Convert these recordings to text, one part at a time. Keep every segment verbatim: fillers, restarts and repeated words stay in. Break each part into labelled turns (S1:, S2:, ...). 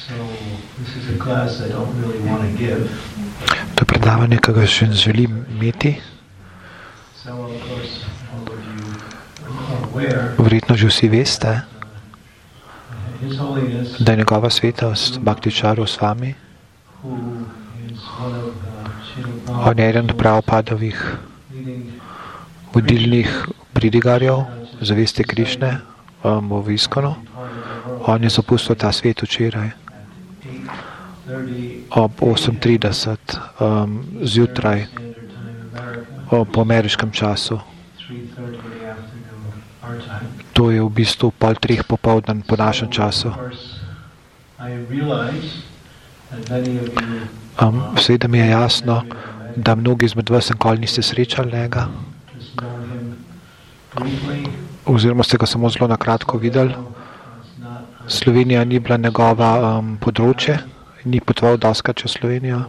S1: To je predavanje, ki ga še želim imeti. Verjetno že vsi veste, da je njegova svetost Bhakti-Charu Swami, on je eden od Prabhupadovih vodilnih pridigarjev zavesti Krišne um, v Iskonu. On je zapustil ta svet včeraj ob osem trideset um, zjutraj um, po ameriškem času. To je v bistvu pol treh popoldan po našem času. Um, Seveda mi je jasno, da mnogi izmed vas nikoli niste srečali njega, oziroma ste ga samo zelo na kratko videli. Slovenija ni bila njegova um, področje, ni potoval doskrat čez Slovenijo.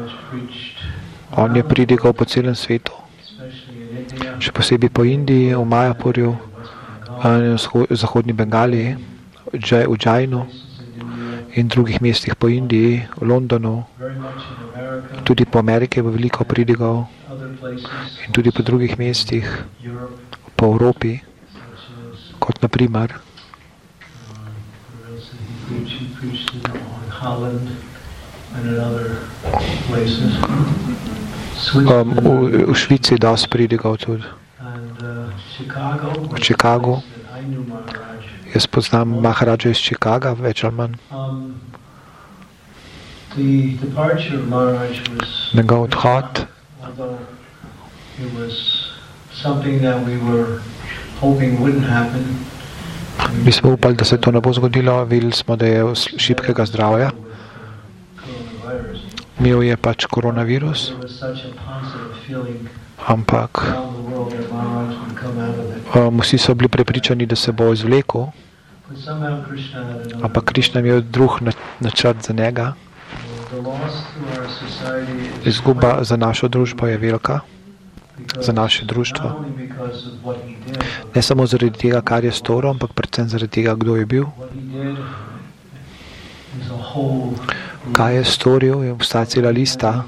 S1: On je pridigal po celem svetu, še posebej po Indiji, v Majapurju, v zahodni Bengaliji, v Udžajnu in drugih mestih po Indiji, v Londonu, tudi po Ameriki je veliko pridigal in tudi po drugih mestih po Evropi, kot na primer um, v, v Švici je dosti pridigal tudi. V Chicagu. Jaz poznam Maharaja iz Chicaga, več ali manj. Njegov odhod mi smo upali, da se to ne bo zgodilo. Videli smo, da je šibkega zdravja. Imel je pač koronavirus, ampak um, vsi so bili prepričani, da se bo izvlekel, ampak Krišna je imel drug načrt za njega. Izguba za našo družbo je velika, za naše društvo. Ne samo zaradi tega, kar je storil, ampak predvsem zaradi tega, kdo je bil. Kaj je storil, je obstaja cela lista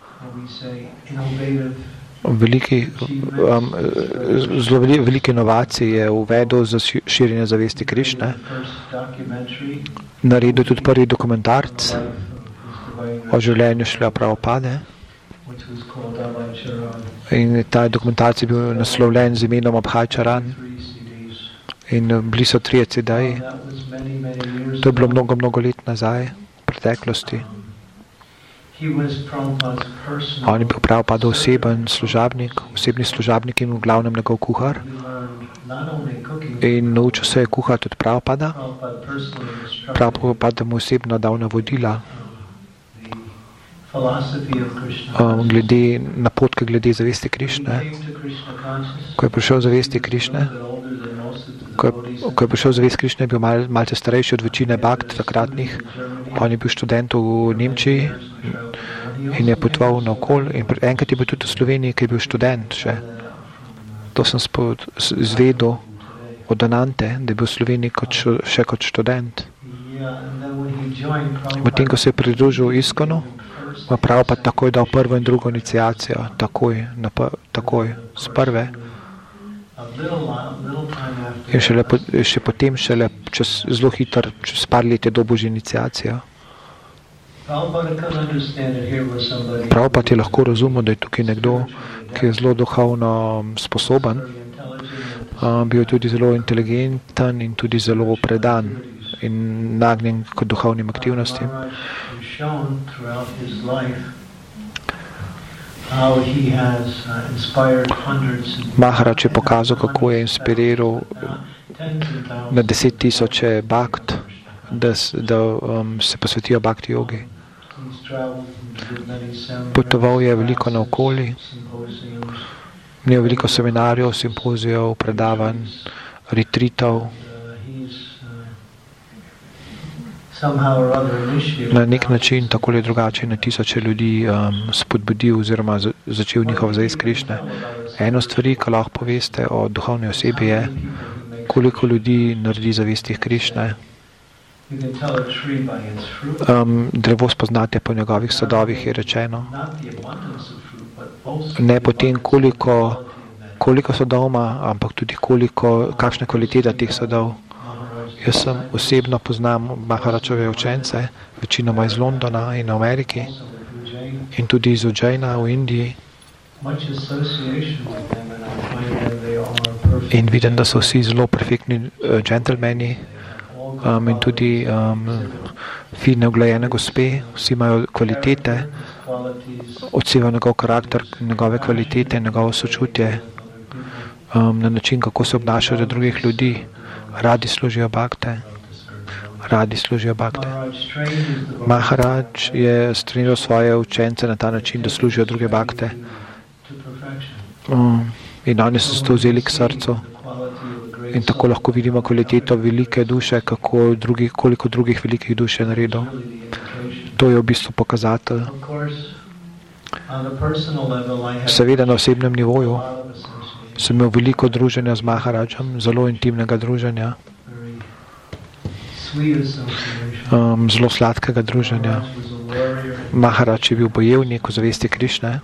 S1: veliki, um, zelo velike inovacije je uvedel za širjenje zavesti Krišne. Naredil tudi prvi dokumentarc o življenju Šrila Prabhupade. In ta dokumentarc je bil naslovljen z imenom Abhaj-Charan. In bili so trije C D-ji. To je bilo mnogo, mnogo let nazaj, v preteklosti. On je bil Prabhupada oseben služabnik, osebni služabnik in v glavnem njegov kuhar. In naučil se je kuhati od Prabhupada. Prabhupada mu osebno dal navodila um, glede, napotke glede zavesti Krišne. Ko je prišel zavesti Krišne, ko je, ko je prišel zavest Krišne, je bil mal, malce starejši od večine bakt takratnih. On je bil študent v Nemčiji in je potoval naokol. In enkrat je bil tudi v Sloveniji, ki je bil študent še. To sem spod, izvedel od Anante, da je bil v Sloveniji kot, še kot študent. Potem, ko se je pridružil Iskonu, ima Prabhupada takoj dal prvo in drugo iniciacijo. Takoj, nap, takoj, z prve. In šele, še potem, šele čez, zelo hitro, čez par let je dobil že iniciacijo. Prabhupada je lahko razumel, da je tukaj nekdo, ki je zelo duhovno sposoben. Um, bil je tudi zelo inteligenten in tudi zelo predan in nagnjen k duhovnim aktivnostim. Maharaj je pokazal, kako je inspiriral na deset tisoče bhakt, da, da um, se posvetijo bhakti jogi. Potoval je veliko naokoli, imel veliko seminarjev, simpozijev, predavanj, retritov. Na nek način, tako ali drugače, na tisoče ljudi um, spodbudil oziroma začel njihov zavest Krišne. Eno stvari, ko lahko poveste o duhovni osebi, je, koliko ljudi naredi zavesti Krišne. Um, drevo spoznate po njegovih sadovih, je rečeno. Ne potem, koliko, koliko sadov ima, ampak tudi koliko, kakšna kvaliteta teh sadov. Jaz sem osebno poznam Maharačove učence, večinoma iz Londona in Ameriki in tudi iz Ujjaina v Indiji. In vidim, da so vsi zelo perfektni džentelmeni um, in tudi um, fine, uglajene gospe, vsi imajo kvalitete, odsevajo njegov karakter, njegove kvalitete, njegovo sočutje, um, na način, kako se obnašajo do drugih ljudi, radi služijo bhakte, radi služijo bhakte. Maharaj je streniral svoje učence na ta način, da služijo druge bhakte. Um, in oni so se to vzeli k srcu. In tako lahko vidimo kvaliteto velike duše, kako drugi, koliko drugih velikih duš je naredil. To je v bistvu pokazatelj. Seveda na osebnem nivoju sem imel veliko druženja z Maharajem, zelo intimnega druženja, um, zelo sladkega druženja. Maharaj je bil bojevnik v zavesti Krišne.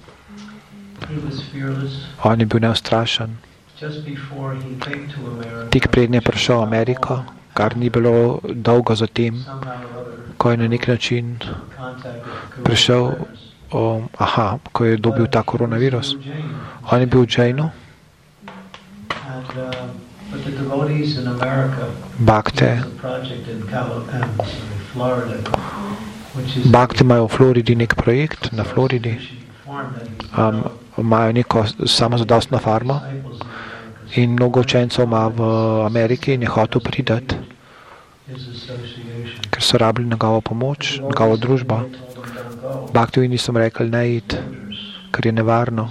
S1: On je bil neustrašen. Tik prednje je prišel v Ameriko, kar ni bilo dolgo zatem, ko je na nek način prišel, um, aha, ko je dobil ta koronavirus. On je bil v Jainu. Bhakte. Bhakte imajo v Floridi nek projekt, na Floridi. Um, imajo neko samozadostno farmo in mnogo učencev ima v Ameriki in je hotel pridati, ker so rabili njegovo pomoč, njegovo družbo. Bhakti v Indiji so mu rekli, ne id, ker je nevarno.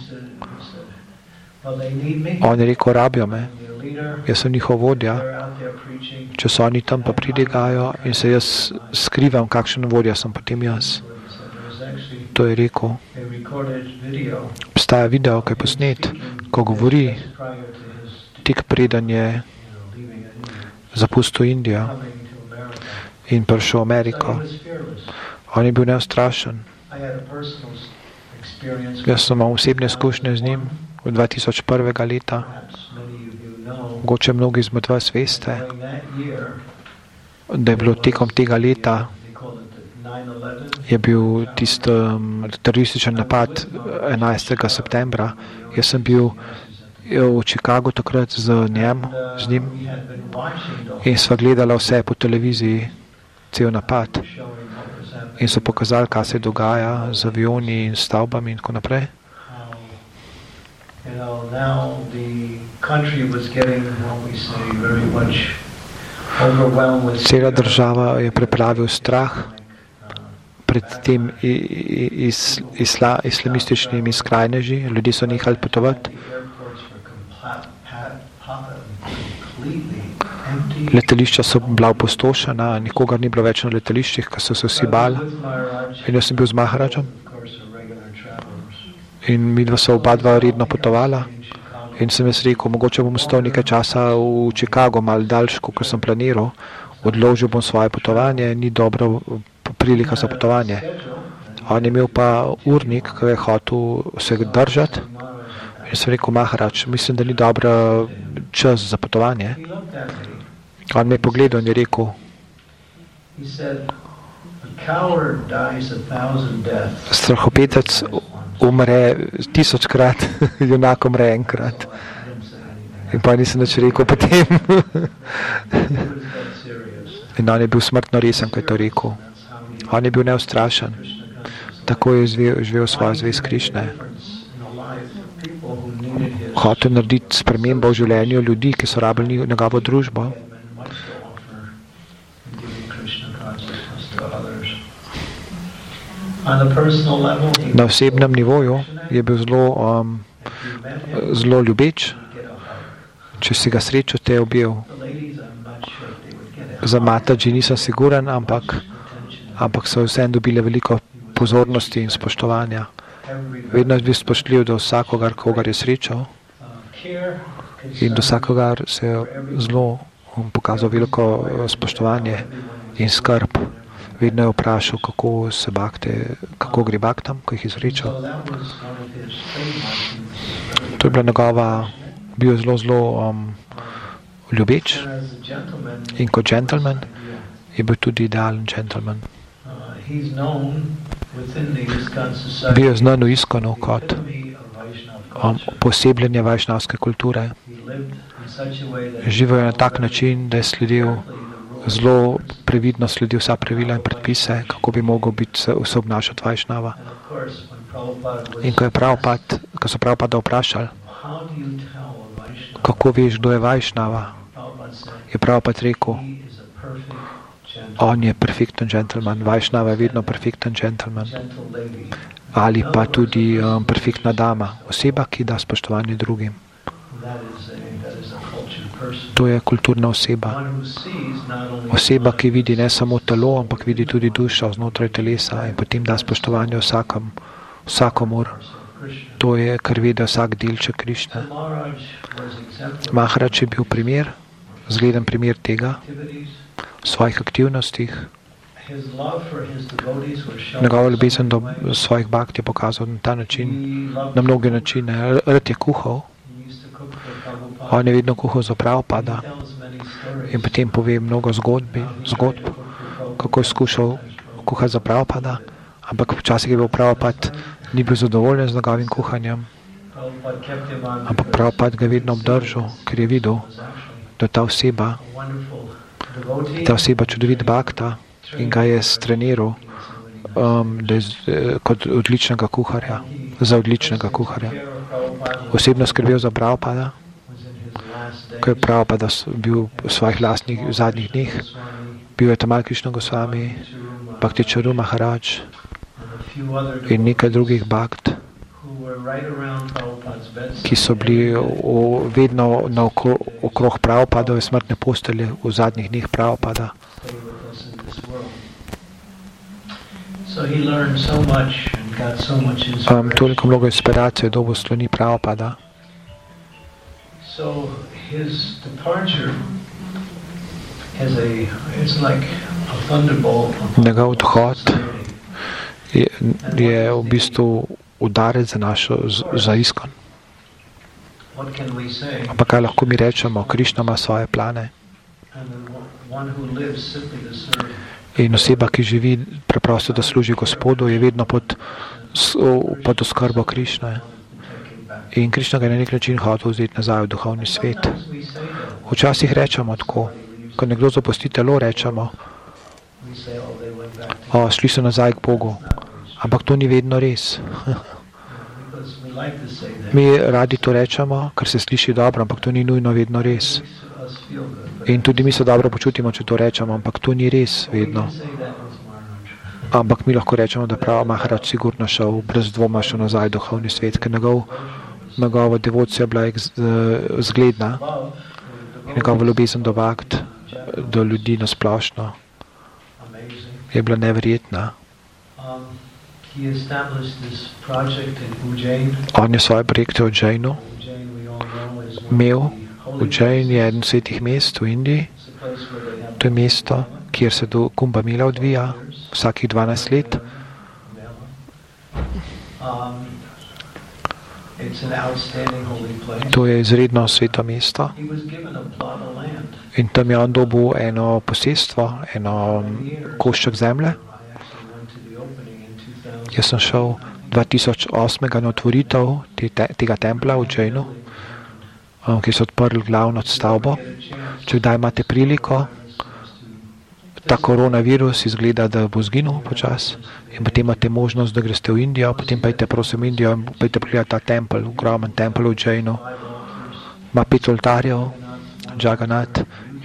S1: On je rekel, rabijo me, jaz sem njihov vodja, če so oni tam pa pridigajo in se jaz skrivam, kakšen vodja sem potem jaz. To je rekel. Obstaja video, ki je posnet, ko govori, tik preden je zapustil Indijo in prišel v Ameriko. On je bil neustrašen. Jaz sem imel osebne izkušnje z njim v dva tisoč prvega leta. Mogoče mnogi izmed vas veste, da je bilo tekom tega leta je bil tisti um, terorističen napad enajstega septembra. Jaz sem bil v Chicagu takrat z njem, z njim in sva gledala vse po televiziji, cel napad. In so pokazali, kaj se dogaja z avioni in stavbami in tako naprej. Cela država je preplavil strah pred tem is, isla, islamističnimi skrajneži. Ljudje so nehali potovati. Letališča so bila opustošena, nikogar ni bilo več na letališčih, ker so se vsi bali. In jaz sem bil z Maharajem. In midva so oba dva redno potovala. In sem jaz rekel, mogoče bom stal nekaj časa v Chicagu, malo daljš, kot sem planiral. Odložil bom svoje potovanje, ni dobra prilika za potovanje. On je imel pa urnik, ki je hotel se držati. In sem rekel, Maharaj, mislim, da ni dobra čas za potovanje. On me je pogledal in je rekel, strahopetec umre tisočkrat, junak umre enkrat. In pa nisem nič rekel potem. In on je bil smrtno resen, ko je to rekel. On je bil neustrašen. Tako je živel, živel svojo zvest Krišne. Hotel narediti spremembo v življenju ljudi, ki so rabili njegovo družbo. Na osebnem nivoju je bil zelo, um, zelo ljubeč. Če si ga srečo, te je objel. Za Mataji nisem siguren, ampak, ampak so vsem dobile veliko pozornosti in spoštovanja. Vedno je bil spoštljiv do vsakogar, kogar je srečal. In do vsakogar se je zelo pokazal veliko spoštovanje in skrb. Vedno je vprašal, kako se bakte, kako gre baktam, ko jih izrečal. To je bila njegova, bil je zelo, zelo um, ljubeč in kot gentleman je bil tudi idealen gentleman. Bil je znan v Iskonu kot um, posebljenje vajšnavske kulture. Živel je na tak način, da je sledil, zelo previdno sledil vsa pravila in predpise, kako bi mogel biti se, se obnašati vajšnava. In ko, je Prabhupada, ko so Prabhupada vprašali, kako veš, kdo je vajšnava, je Prabhupada rekel, on je perfekten gentleman, vajšnava je vedno perfekten gentleman. Ali pa tudi um, perfektna dama, oseba, ki da spoštovanje drugim. To je kulturna oseba. Oseba, ki vidi ne samo telo, ampak vidi tudi dušo znotraj telesa in potem da spoštovanje vsakom, vsakomur. To je, kar vede vsak delček Krišne. Maharaj je bil primer, zgleden primer tega v svojih aktivnostih. Njegova ljubezen do svojih bhakt je pokazal na ta način, na mnoge načine. Rad je kuhal. On je vedno kuhal za Prabhupada in potem pove mnogo zgodbi, zgodb, kako je skušal kuhati za Prabhupada, ampak včasih je bil Prabhupada, ni bil zadovoljen z njegovim kuhanjem, ampak Prabhupada ga je vedno obdržal, ker je videl, da ta oseba, ta oseba čudovit bhakta in ga je streniral um, da je, kot odličnega kuharja, za odličnega kuharja. Osebno skrbel za Prabhupada, ko je Prabhupada bil v svojih lastnih v zadnjih dneh, bil je Tamal Krišna Gosvami, Bhakti Charu Maharaj in nekaj drugih bhakt, ki so bili v, vedno na oko, okrog Prabhupadove smrtne postelje v zadnjih dneh Prabhupada. Um, toliko mnogo inspiracije je dobil sloni Prabhupada.
S2: So his departure is a, it's like a thunderbolt.
S1: Njegov odhod je, je v bistvu udarec za našo, za Iskon. Ampak kaj lahko mi rečemo? Krišna ima svoje plane. In oseba, ki živi preprosto, da služi Gospodu, je vedno pod, pod oskrbo Krišne. In Krišna ga je na nek način hotel vzeti nazaj v duhovni svet. Včasih rečemo tako, ko nekdo zapusti telo, rečemo, o, šli so nazaj k Bogu. Ampak to ni vedno res. Mi radi to rečemo, ker se sliši dobro, ampak to ni nujno vedno res. In tudi mi se dobro počutimo, če to rečemo, ampak to ni res vedno. Ampak mi lahko rečemo, da prav Maharaj sigurno šel, brez dvoma šel nazaj v duhovni svet, ker njegov njegova devocija bila zgledna in njegova ljubezen do bhakt, do ljudi nasplošno je bila neverjetna. On je svoje projekte v Ujjainu imel. Ujjain je eden svetih mest v Indiji. To je mesto, kjer se do Kumbha Mela odvija vsakih dvanajst let. To je izredno sveto mesto in tam je on dobil eno posestvo, eno košček zemlje. Jaz sem šel dva tisoč osem na otvoritev te, te, tega templa v Ujjainu, um, ki so odprli glavno stavbo. Če kdaj imate priliko, ta koronavirus izgleda, da bo zginil počas in potem imate možnost, da greste v Indijo, potem pejte prosim v Indijo in pejte pogledati ta tempel, ogromen tempel v Ujjainu. Ima pet oltarjev, Jagannath,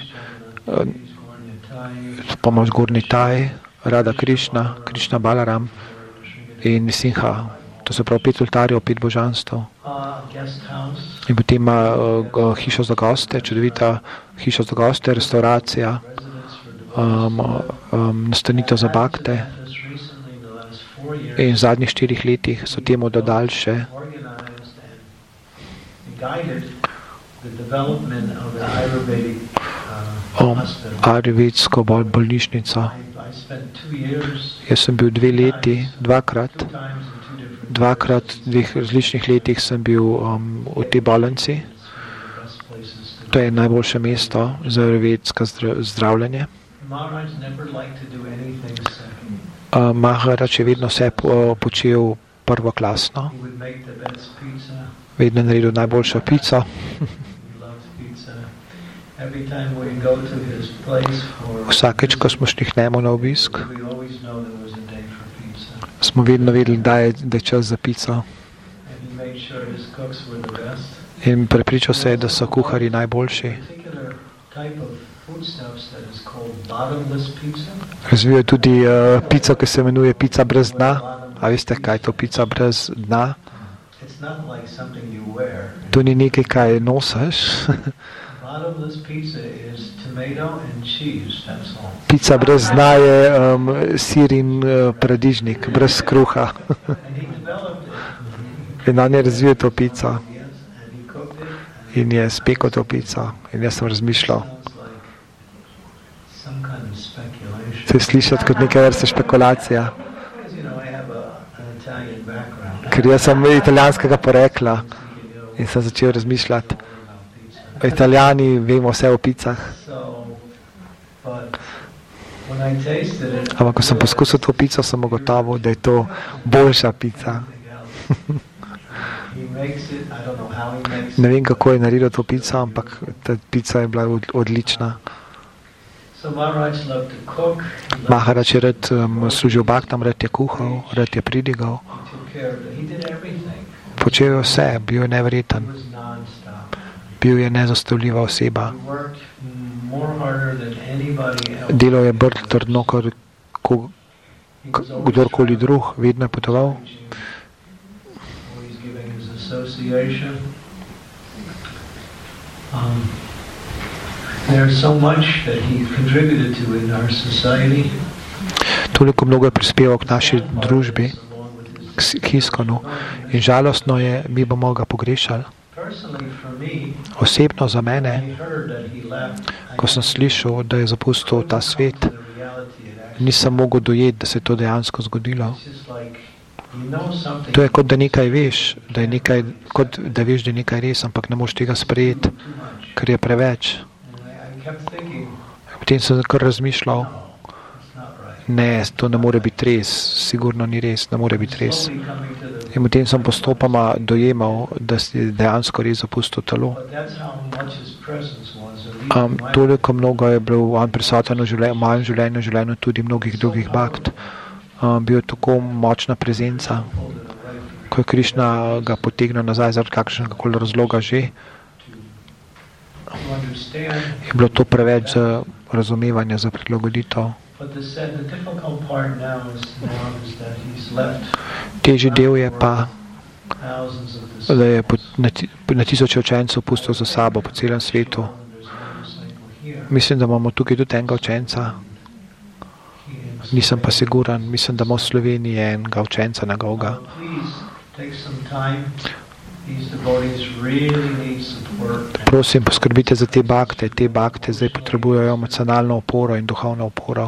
S1: pomoč Gorni Taj, Radha Krišna, Krišna Balaram in Sinha. To se pravi pet oltarjev, pet božanstv. In potem ima uh, hišo za goste, čudovita hiša za goste, restauracija, um, um, nastanitev za bhakte. In v zadnjih štirih letih so temu dodali še um, Ayurvedsko bol, bolnišnico. Jaz sem bil dve leti, dvakrat, dvakrat v dveh različnih letih sem bil um, v tej bolnici. To je najboljše mesto za ayurvedsko zdravljenje. Uh, Maharaj je vedno vse po, počel prvoklasno. Vedno naredil najboljšo pico. Vsakeč, ko smo šli k njemu na obisk, smo vedno vedeli, da je, da je čas za pico. In prepričal se je, da so kuharji najboljši. Razvijajo tudi uh, pico, ki se imenuje pica brez dna. A veste, kaj je to pica brez dna? To ni nekaj, kaj nosiš. Pica brez dna je um, sir in uh, paradižnik, brez kruha. In on je razvil to pico. In je spekel to pico. In jaz sem razmišljal. Se je slišati kot neka vrsta špekulacija. Ker jaz sem italijanskega porekla in sem začel razmišljati. Italijani vemo vse o picah. Ampak ko sem poskusil to pico, sem ugotovil, da je to boljša pica. Ne vem, kako je naredil to pico, ampak ta pica je bila odlična. Maharaj je rad um, služil baktam, rad je kuhal, rad je pridigal. Počel je vse, bil je neverjeten. Bil je nezastavljiva oseba. Delal je bolj trdno, kot ko, kdorkoli drug, vedno je potoval.
S2: Um, there's so much that he contributed to in our society.
S1: Toliko mnogo je prispeval k naši družbi, k Iskonu, in žalostno je, mi bomo ga pogrešali. Osebno za mene, ko sem slišal, da je zapustil ta svet, nisem mogel dojeti, da se je to dejansko zgodilo. To je kot da nekaj veš, da je nekaj, kot da veš, da je nekaj res, ampak ne moš tega sprejeti, ker je preveč. Potem sem kar razmišljal, ne, to ne more biti res, sigurno ni res, ne more biti res. In potem sem postopoma dojemal, da si dejansko res zapustil telo. Um, toliko mnogo je bil on prisoten v življenju, mojem življenju, življenju tudi mnogih drugih bhakt. Um, bil je tako močna prezenca, ko je Krišna ga potegnil nazaj zaradi kakšnega koli razloga že. Je bilo to preveč za razumevanje, za prilagoditev. Težji del je pa, da je na, na tisoče učencev pustil za sabo po celem svetu. Mislim, da imamo tukaj tudi enega učenca. Nisem pa siguran, mislim, da imamo v Sloveniji enega učenca njegovega. Prosim, poskrbite za te bakte. Te bakte zdaj potrebujejo emocionalno oporo in duhovno oporo.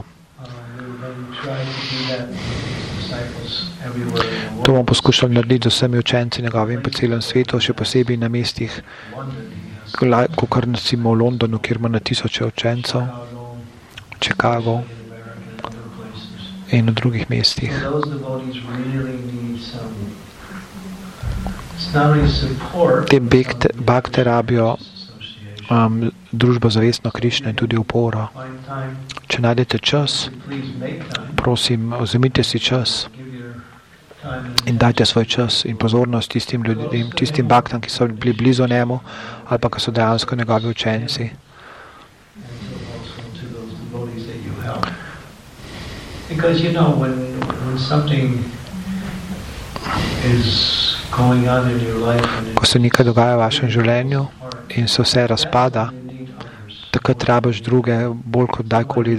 S1: To bomo poskušali narediti z vsemi učenci njegovim po celem svetu, še posebej na mestih, kot recimo v Londonu, kjer ima na tisoče učencev, v Chicago in v drugih mestih. Te bakte rabijo um, družbo zavestno Krišne in tudi uporo. Če najdete čas, prosim, vzemite si čas in dajte svoj čas in pozornost tistim ljudem, tistim baktam, ki so bili blizu njemu ali pa ki so dejansko njegovi učenci.
S2: Because you know, when, when something is going on in your life,
S1: ko se nekaj dogaja v vašem življenju in se vse razpada, takrat rabiš druge bolj kot dajkoli.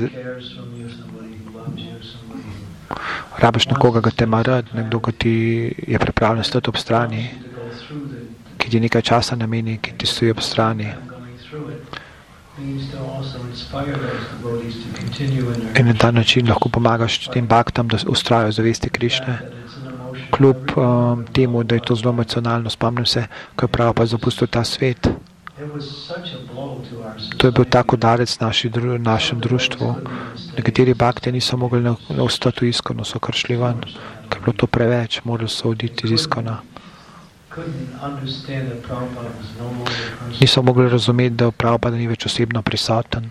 S1: Rabiš nekoga, ki te ima rad, nekdo, ki ti je pripravljen stati ob strani, ki ti nekaj časa nameni, ki ti stoji ob strani. In na ta način lahko pomagaš tem bhaktam, da ustrajajo zavesti Krišne. Kljub um, temu, da je to zelo emocionalno, spomnim se, ko je Prabhupada zapustil ta svet. To je bil tak udarec naši, dru, našem društvu. Nekateri bhakti niso mogli ostati v Iskonu, so kar šli ven, ker je bilo to preveč, morali so oditi iz Iskona. Niso mogli razumeti, da Prabhupada ni več osebno prisoten.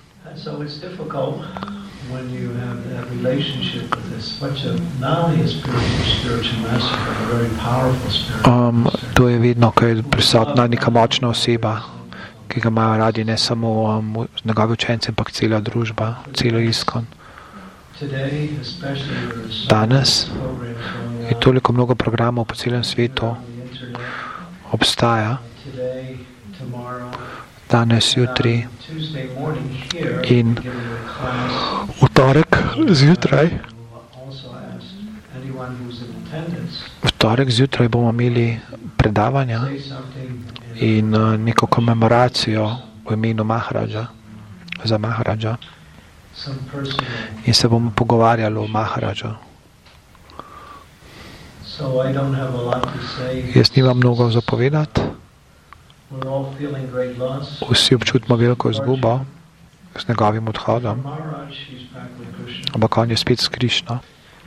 S1: Um, to je vedno, ko je prisotna neka močna oseba, ki ga imajo radi ne samo um, njegovi učenci, ampak cela družba, celo Iskon. Danes je toliko mnogo programov po celem svetu, obstaja, danes, jutri in v torek zjutraj. V torek zjutraj bomo imeli predavanja in uh, neko komemoracijo v imenu Maharaja, za Maharaja. In se bomo pogovarjali o Maharaja. Jaz nimam mnogo zapovedati. Vsi občutimo veliko izgubo s njegovim odhodom, ampak on je spet s Krišno.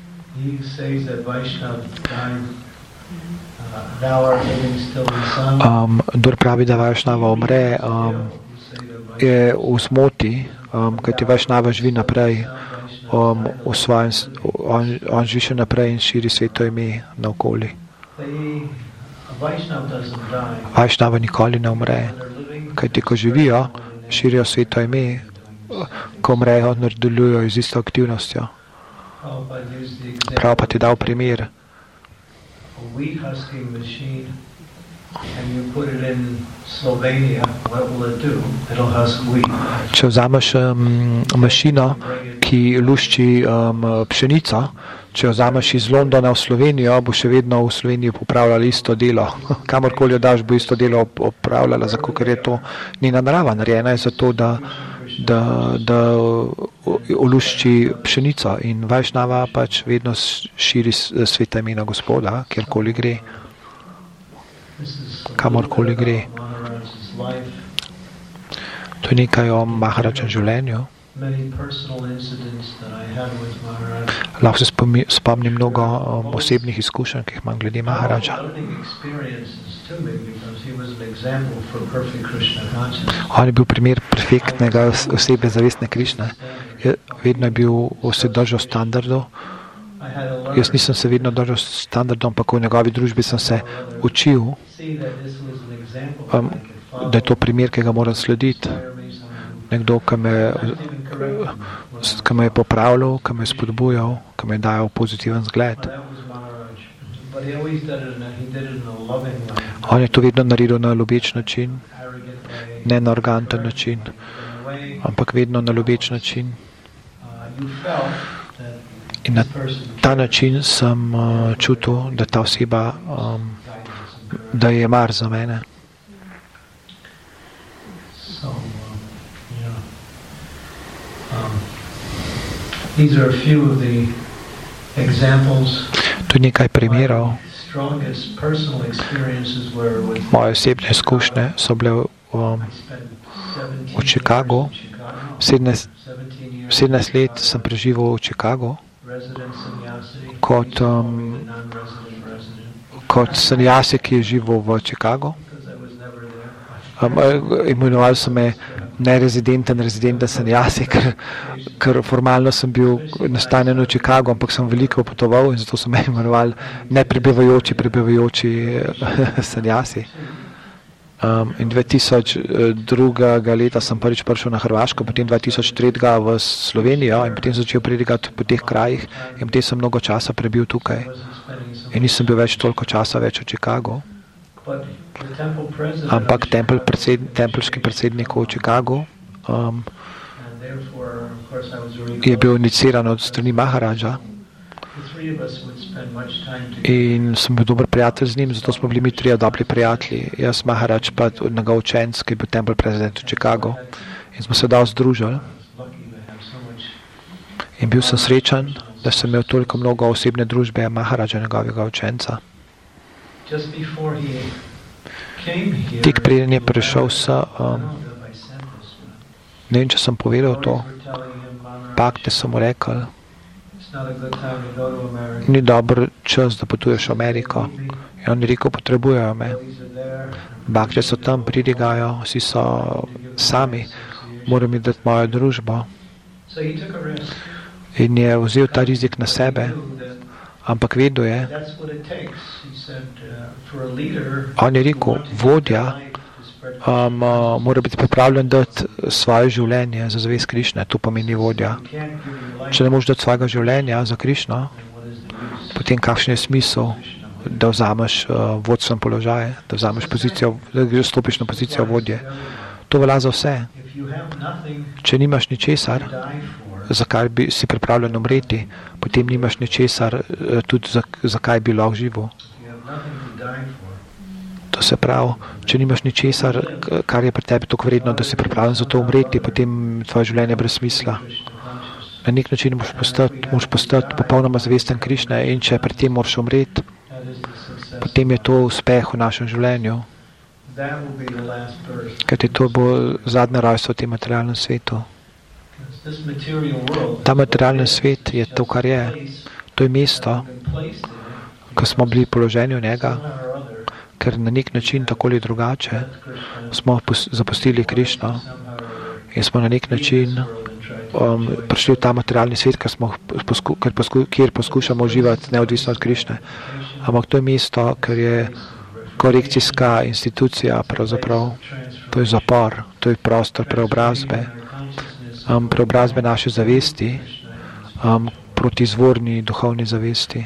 S1: Um, Kdor pravi, da Vajšnava umre, um, je v zmoti, um, kajti Vajšnava živi naprej, um, v svojem, on, on živi še naprej in širi sveto ime naokoli. Vajšnava nikoli ne umre, kajti ko živijo, širijo sveto ime, ko umrejo, nadaljujejo z isto aktivnostjo. Prav pa ti dal primer. Če vzameš um, mašino, ki lušči um, pšenico, če jo vzameš iz Londona v Slovenijo, bo še vedno v Sloveniji popravljala isto delo. Kamorkoli jo daš, bo isto delo opravljala, zato ker je to njena narava. Narejena je zato, da, da, da olušči pšenico. In Vajšnava pač vedno širi sveta imena Gospoda, kjerkoli gre. Kamorkoli gre. To je nekaj o Maharačem življenju. Lahko se spomnim mnogo um, osebnih izkušenj, ki jih imam glede Maharača. On je bil primer perfektnega osebe zavestne Krišne. Vedno je bil vse držal standardov. Jaz nisem se vedno držal standardom, ampak v njegovi družbi sem se učil, um, da je to primer, ki ga moram slediti. Nekdo, ki me, ki me je popravljal, ki me je spodbujal, ki me je dajal pozitiven zgled. On je to vedno naredil na ljubeč način, ne na arroganten način, ampak vedno na ljubeč način. In na ta način sem uh, čutil, da ta oseba, um, da je mar za mene. To je nekaj primerov. Moje osebne izkušnje so bile um, v Chicagu. sedemnajst let sem preživel v Chicagu kot, um, kot sanjasi, ki je živel v Chicagu. Um, imenovali so me nerezidenten, rezidenten sanjasi, ker, ker formalno sem bil nastanjen v Chicagu, ampak sem veliko potoval in zato so me imenovali neprebivajoči, prebivajoči sanjasi. Um, in dva tisoč drugega leta sem prvič prišel na Hrvaško, potem dva tisoč tretjega v Slovenijo in potem začel predigati po teh krajih in potem sem mnogo časa prebil tukaj. In nisem bil več toliko časa več v Chicagu. Ampak tempel predsed, tempelski predsednik v Chicagu um, je bil iniciran od strani Maharaja in sem bil dober prijatelj z njim, zato smo bili mi trije dobri prijatelji. Jaz, Maharaj, pa njegov učenec, ki je bil tempel prezident v Chicagu. in smo se dosti združili. In bil sem srečen, da sem imel toliko mnogo osebne družbe Maharaja, njegovega učenca. Tik preden je prišel s, um, ne vem, če sem povedal to, Bhakti so mu rekli, ni dober čas, da potuješ v Ameriko. In on je rekel, potrebujejo me. Bhakti so tam, pridigajo, vsi so sami, moram mi dati mojo družbo. In je vzel ta rizik na sebe, ampak vedel je, on je rekel, vodja um, mora biti pripravljen dati svoje življenje za zavest Krišne, to pomeni vodja. Če ne možeš dati svojega življenja za Krišno, potem kakšen je smisel, da vzameš uh, vodstven položaj, da vzameš pozicijo, da stopiš na pozicijo vodje. To velja za vse. Če nimaš ničesar, za kar bi si pripravljen umreti, potem nimaš ničesar, tudi za, za kaj bi lahko živel. To se pravi, če nimaš ničesar, kar je pri tebi toliko vredno, da si pripravljen za to umreti, potem tvoje življenje je brez smisla. Na nek način moraš postati, moraš postati popolnoma zavesten Krišne in če pri tem moraš umreti, potem je to uspeh v našem življenju. Kajti to bo zadnje rojstvo v tem materialnem svetu. Ta materialni svet je to, kar je. To je mesto, ko smo bili položeni v njega, ker na nek način, tako ali drugače, smo zapustili Krišno in smo na nek način um, prišli v ta materialni svet, ker smo, posku, ker posku, kjer poskušamo uživati neodvisno od Krišne. Ampak to je mesto, ker je korekcijska institucija, pravzaprav, to je zapor, to je prostor preobrazbe, um, preobrazbe naše zavesti um, proti izvorni duhovni zavesti.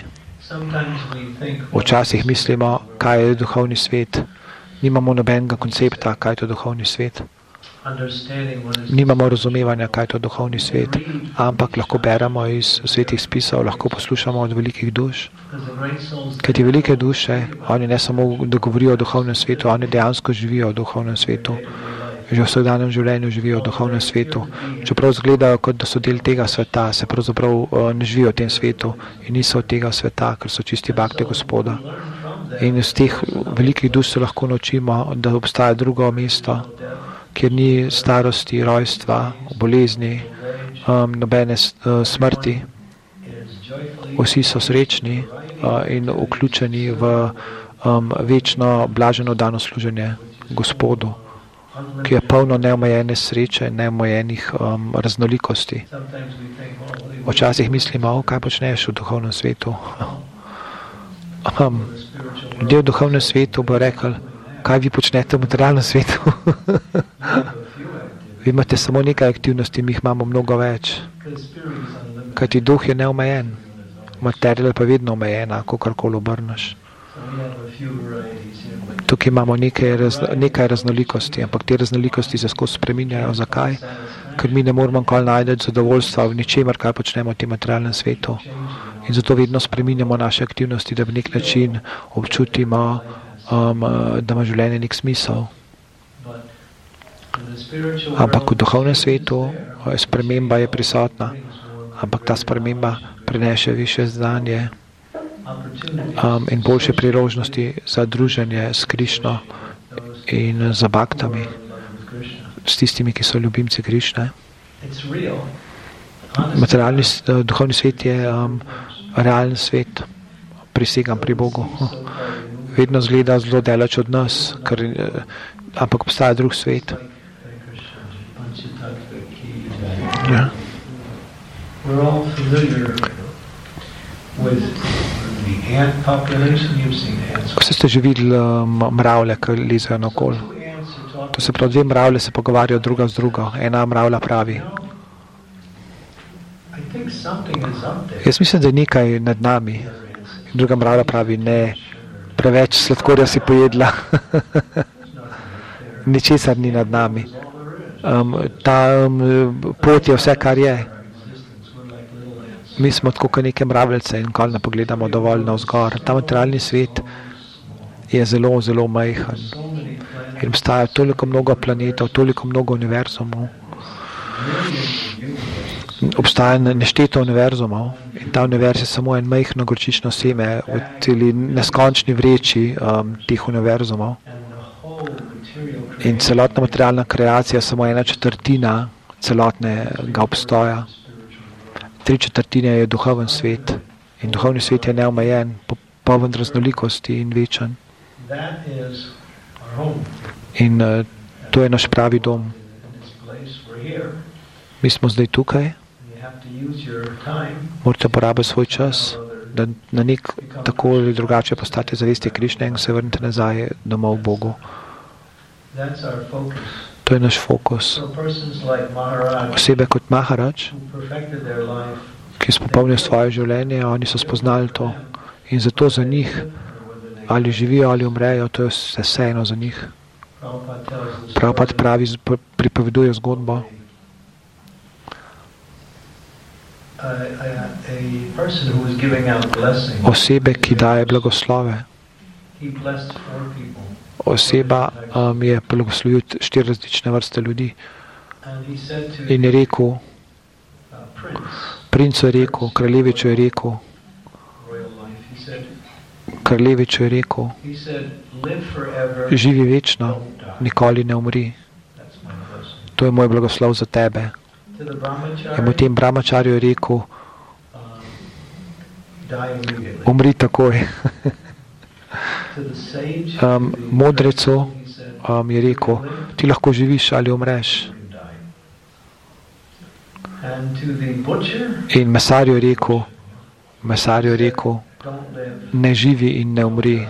S1: Včasih mislimo, kaj je duhovni svet. Nimamo nobenega koncepta, kaj je to duhovni svet. Nimamo razumevanja, kaj je to duhovni svet, ampak lahko beremo iz svetih spisov, lahko poslušamo od velikih duš. Ker ti velike duše, oni ne samo da govorijo o duhovnem svetu, oni dejansko živijo v duhovnem svetu. Že v vsakdanjem življenju živijo v duhovnem svetu. Čeprav izgledajo, kot da so del tega sveta, se pravzaprav uh, ne živijo v tem svetu in niso od tega sveta, ker so čisti Bhakti Gospoda. In iz teh velikih duš se lahko naučimo, da obstaja drugo mesto, kjer ni starosti, rojstva, bolezni, um, nobene uh, smrti. Vsi so srečni uh, in vključeni v um, večno blaženo dano služenje Gospodu, ki je polno neomejene sreče, neomejenih um, raznolikosti. Včasih mislimo, kaj počneš v duhovnem svetu. Um, ljudje v duhovnem svetu bo rekel, kaj vi počnete v materialnem svetu. Vi imate samo nekaj aktivnosti, mi jih imamo mnogo več. Kajti duh je neomejen, materija pa je vedno omejena, kakorkoli obrneš. Tukaj imamo nekaj, raz, nekaj raznolikosti, ampak te raznolikosti se skozi spreminjajo. Zakaj? Ker mi ne moramo nikoli najti zadovoljstva v ničemer, kaj počnemo v tem materialnem svetu. In zato vedno spreminjamo naše aktivnosti, da v nek način občutimo, um, da ima življenje nek smisel. Ampak v duhovnem svetu sprememba je prisotna, ampak ta sprememba prinese više znanje um, in boljše priložnosti za druženje s Krišno in za baktami, s tistimi, ki so ljubimci Krišne. Materialni, duhovni svet je um, realen svet, prisegam pri Bogu. Vedno zgleda zelo daleč od nas, ker, ampak obstaja drug svet. Ja. Ko ste že videli um, mravlje, ki lezajo naokoli? To se pravi, dve mravlje se pogovarjajo druga z drugo. Ena mravlja pravi, jaz mislim, da je nekaj nad nami. In druga mravlja pravi, ne, preveč sladkorja si pojedla. Ničesar ni nad nami. Um, ta um, pot je vse, kar je. Mi smo tako kot neke mravljice in nikoli ne pogledamo dovolj navzgor. Ta materialni svet je zelo, zelo majhen. In obstaja toliko mnogo planetov, toliko mnogo univerzumov. Obstaja nešteto univerzumov in ta univerz je samo en majhno gorčično seme v celi neskončni vreči um, teh univerzumov. In celotna materialna kreacija je samo ena četrtina celotnega obstoja. Tri četrtine je duhoven svet in duhovni svet je neomejen, poln raznolikosti in večen. In uh, to je naš pravi dom. Mi smo zdaj tukaj. Morate porabiti svoj čas, da na nek tako ali drugače postate zavesti Krišne in se vrnite nazaj domov Bogu. To je naš fokus. Osebe kot Maharaj, ki spopolnijo svoje življenje, oni so spoznali to. In zato za njih, ali živijo ali umrejo, to je vseeno za njih. Prabhupada pravi, pripoveduje zgodbo. Osebe, ki daje blagoslove. Oseba um, je blagoslovil štiri različne vrste ljudi. In je rekel, princu je rekel, kraljeviču je rekel, kraljeviču je rekel, živi večno, nikoli ne umri. To je moj blagoslov za tebe. In potem brahmačarju je rekel, umri takoj. um, modrecu um, je rekel, ti lahko živiš ali umreš. In mesarju je rekel, mesarju je rekel, ne živi in ne umri.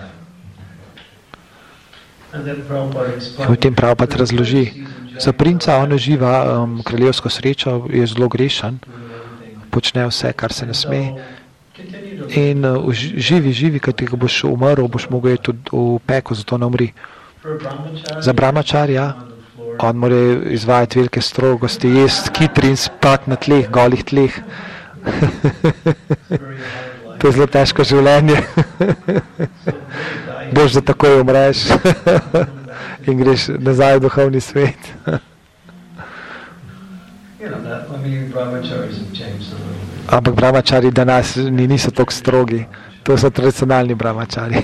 S1: In potem Prabhupada razloži, za princa on uživa um, kraljevsko srečo, je zelo grešen, počne vse, kar se ne sme. In uh, živi, živi, kad ti boš umrl, boš mogel iti v peko, zato ne umri. Za brahmačarja, on mora izvajati velike strogosti, jesti kitri in spati na tleh, golih tleh. To je zelo težko življenje. Boš, da takoj umreš in greš nazaj v duhovni svet. Ampak brahmačari danes niso tako strogi. To so tradicionalni brahmačari.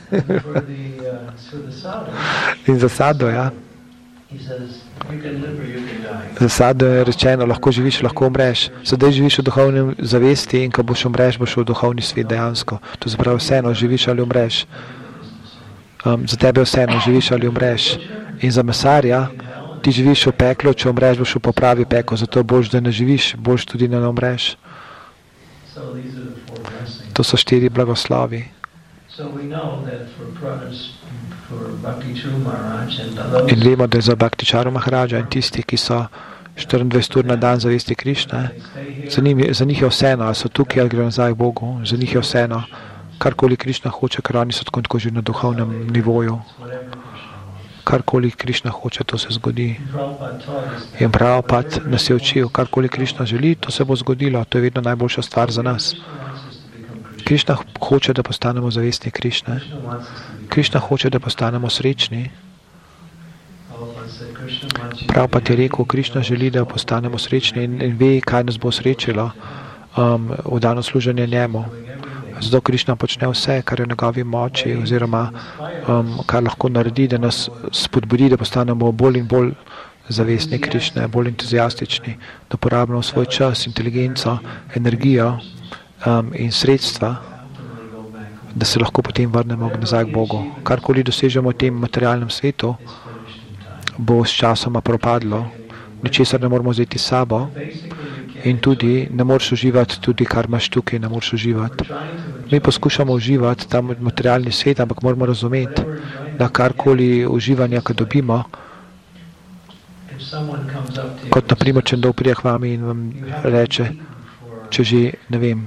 S1: In za sadhu, ja. Za sadhu je rečeno, lahko živiš, lahko umreš. Sedaj živiš v duhovnem zavesti in ko boš umreš, boš v duhovni svet dejansko. To se pravi vseeno, živiš ali umreš. Um, za tebe vseeno, živiš ali umreš. In za mesarja, ti živiš v peklu, če umreš, boš v popravi peklo. Zato boš, da ne živiš, boš tudi da ne umreš. To so štiri blagoslovi. In vemo, da je za Bhaktičaru Maharaja in tisti, ki so štiriindvajset ur na dan zavesti Krišne, za, za njih je vseeno, ali so tukaj ali gre nazaj k Bogu, za njih je vseeno, karkoli Krišna hoče, ker oni so tako tako že na duhovnem nivoju. Karkoli Krišna hoče, to se zgodi. In Prabhupada nas je učil, karkoli Krišna želi, to se bo zgodilo, to je vedno najboljša stvar za nas. Krišna hoče, da postanemo zavestni Krišne. Krišna hoče, da postanemo srečni. Prabhupada je rekel, Krišna želi, da postanemo srečni in, in ve, kaj nas bo srečilo um, v dano služenje njemu. Zato Krišna počne vse, kar je v njegovi moči, oziroma um, kar lahko naredi, da nas spodbudi, da postanemo bolj in bolj zavestni Krišne, bolj entuzijastični, da porabimo svoj čas, inteligenco, energijo um, in sredstva, da se lahko potem vrnemo nazaj k Bogu. Karkoli dosežemo v tem materialnem svetu, bo s časoma propadlo. Ničesar ne moramo vzeti s sabo in tudi ne moreš uživati tudi, kar imaš tukaj, ne moreš uživati. Mi poskušamo uživati tam materialni svet, ampak moramo razumeti, da karkoli uživanja, ko dobimo, kot naprimer, če kdo prije k vami in vam reče, če že, ne vem,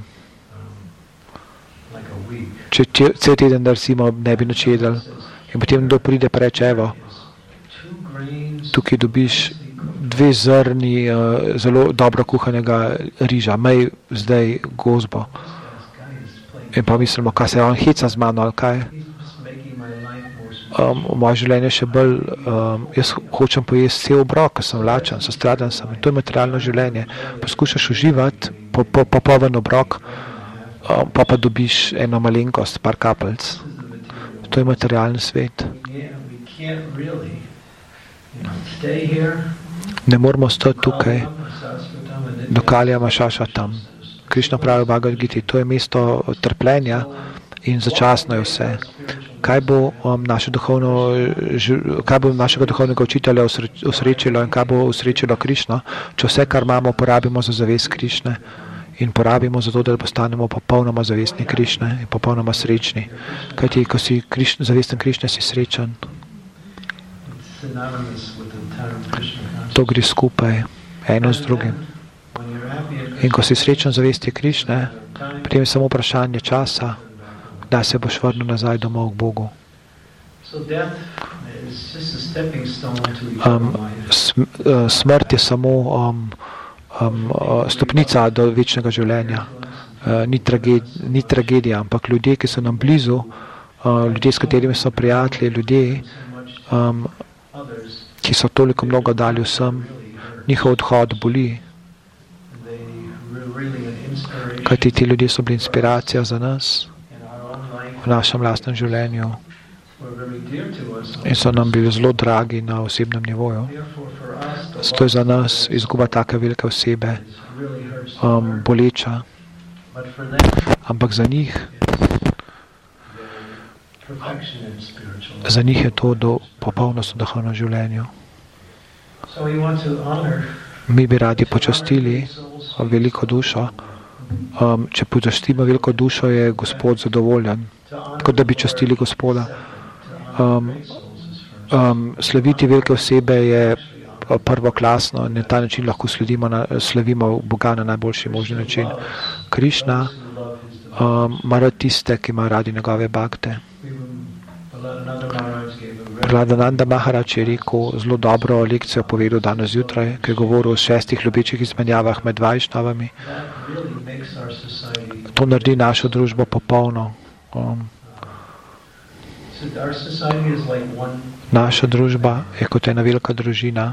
S1: če cel teden, da recimo ne bi nič jedel in potem kdo pride pa reče, evo, tukaj dobiš dve zrni uh, zelo dobro kuhanega riža, mej zdaj gozbo. In pa mislimo, kaj se on heca z mano ali kaj. um, moje življenje še bolj, um, jaz hočem pojesti cel obrok, ker sem lačen, sestradan sem. In to je materialno življenje. Poskušaš uživati po, po, po poln obrok, um, pa pa dobiš eno malenkost, par kapljic. To je materialni svet. Ne moramo stati tukaj, do Kalijama Šaša tam. Krišna pravi v Bhagavad Giti, to je mesto trpljenja in začasno je vse. Kaj bo, um, naše duhovno, kaj bo našega duhovnega učitelja usrečilo in kaj bo usrečilo Krišno, če vse, kar imamo, porabimo za zavest Krišne in porabimo za to, da postanemo popolnoma zavestni Krišne in popolnoma srečni. Kajti, ko si Krišne, zavesten Krišne, si srečen. To gre skupaj, eno z drugim. In ko si srečen zavesti Krišne, potem je samo vprašanje časa, da se boš vrnil nazaj domov k Bogu. Um, smrt je samo um, um, stopnica do večnega življenja. Uh, ni, traged, ni tragedija, ampak ljudje, ki so nam blizu, uh, ljudje, s katerimi so prijatelji, ljudje, um, ki so toliko mnogo dali vsem, njihov odhod boli. Kajti ti ljudje so bili inspiracija za nas v našem lastnem življenju in so nam bili zelo dragi na osebnem nivoju. Zato je za nas izguba take velike osebe um, boleča, ampak za njih za njih je to do popolnosti v duhovnem življenju. Mi bi radi počastili veliko dušo. Um, če počastimo veliko dušo, je Gospod zadovoljen, kot da bi častili Gospoda. Um, um, slaviti velike osebe je prvoklasno in na ta način lahko sledimo na, slavimo Boga na najboljši možni način. Krišna um, ima rad tiste, ki ima radi njegove bakte. Vladananda Maharaj je rekel zelo dobro lekcijo povedal danes zjutraj, ki je govoril o šestih ljubečih izmenjavah med vajšnavami. To naredi našo družbo popolno. Um, naša družba je kot ena velika družina.